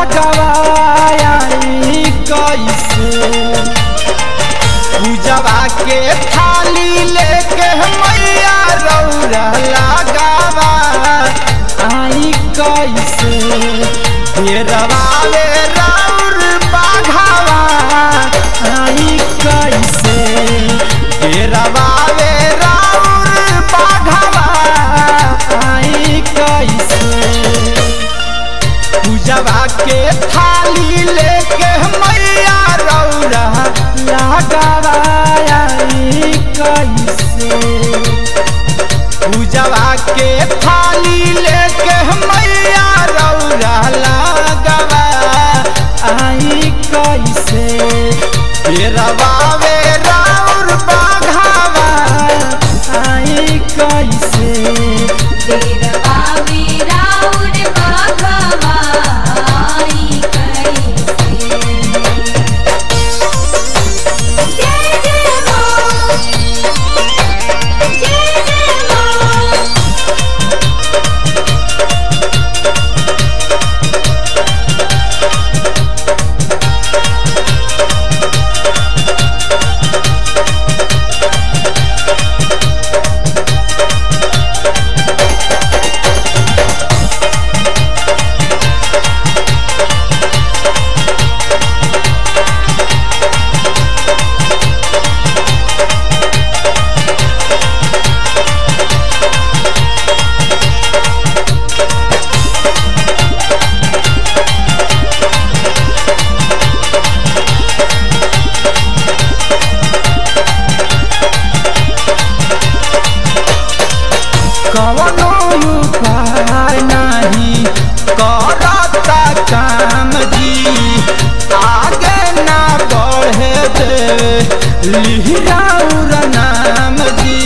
लगवाई कैसे पूजवा के थाली लेके मैया रौरा लगावा आई कैसे घेरवावे राउर बाघावा आई कैसे घेरवावे राउर बाघावा आई कैसे पूजवा के थाली लेके मैया रौरा लगावा आई कैसे पूजवा के थाली लेके मैया रौरा लगावा आई कैसे घेरवावे राउर बाघावा आई कैसे घेरवावे राउर बाघावा आई कैसे। जय जय माँ, जय जय माँ। कवनो उपाय नहीं करता काम जी आगे ना बढ़े दे लिहिराउर नाम जी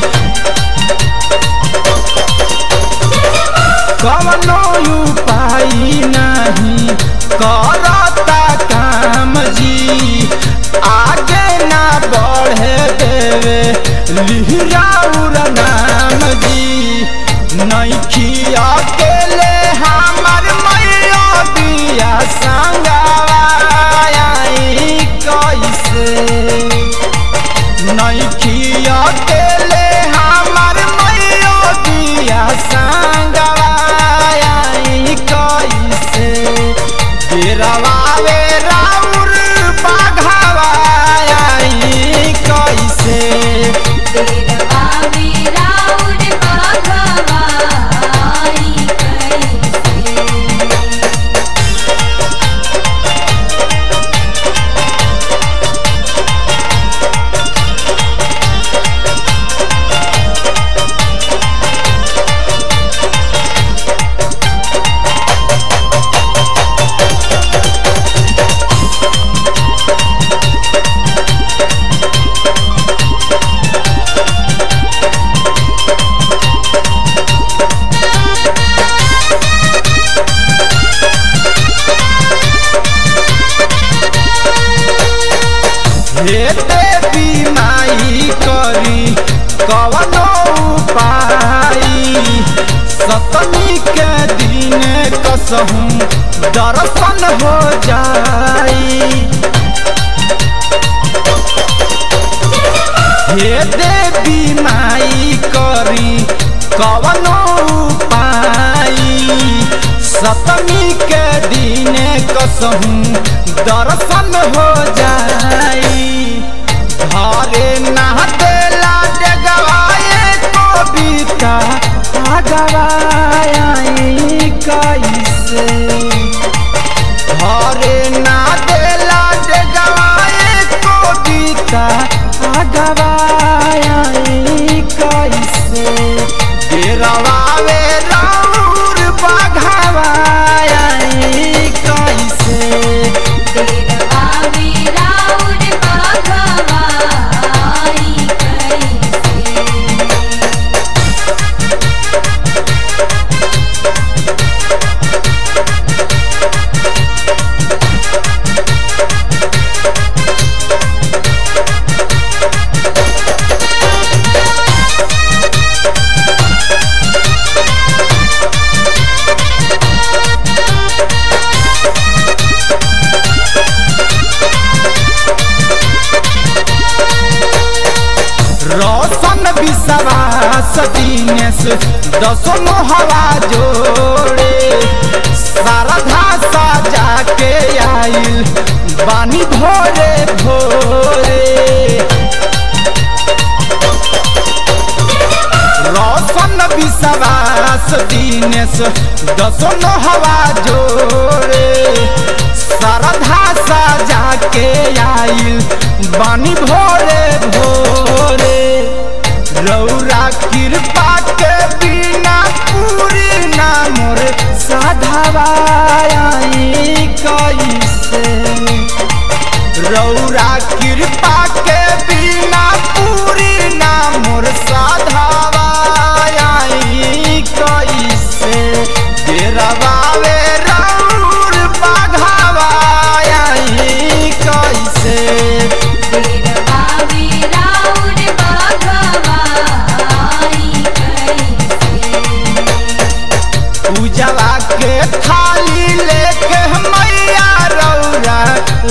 कवनो उपाय नहीं करता काम जी आगे ना बढ़े देवे लिहिराउर नाम जी नइखी अकेले हमर मैया दिया संगवा आई कैसे नइखी अकेले हमर मैया दिया संगवा आई कैसे घेरवावे राउर बाघावा आई कैसे घेरवावे राउर बाघावा आई कैसे। हे देवी माई करी कवनो उपाय सतमी के दिन कसहूँ दर्शन हो जाई हे देवी माई करी कवनो उपाय सतमी के दिन कसहूँ दर्शन हो जाई घरे नहतेला जगवाए कविता गवाई कैसे घरे नहतेला जगवाए कविता गवाई कैसे घेरवावे राउर बाघावा आई कैसे घेरवावे राउर बाघावा आई कैसे। दिनेश दसों हवा जोड़े शारदा साजा के आइल बानी भोरे भोरे रोशन विश्वास दिनेश दसों हवा जोड़े शारदा साजा के आइल बानी भोरे भोरे रौरा कृपा के बिना पूरी ना मोर साधवाई कैसे रौरा कृपा के बिना पूरी ना मोर साधवाई कैसे डेरावे रौर बाघावाई कैसे डेरावे राउर बाघवाई कैसे पूजवा के थाली लेके मैया रौरा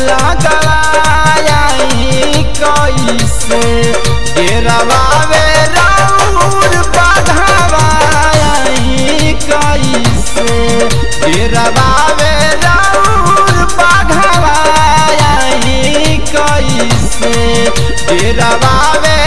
लगवाई कैसे डेरावे रौर बाघवाई कैसे डेरावे रौर बाघवाई कैसे डेरावे